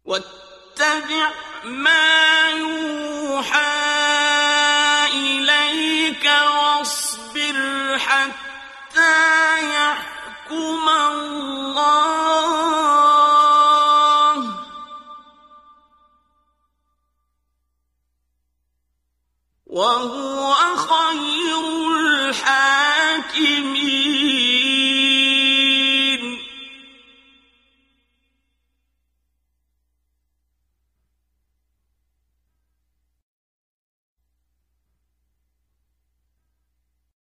واتبع ما يوحى إليك واصبر حتى يحكم الله وهو خير الحاكمين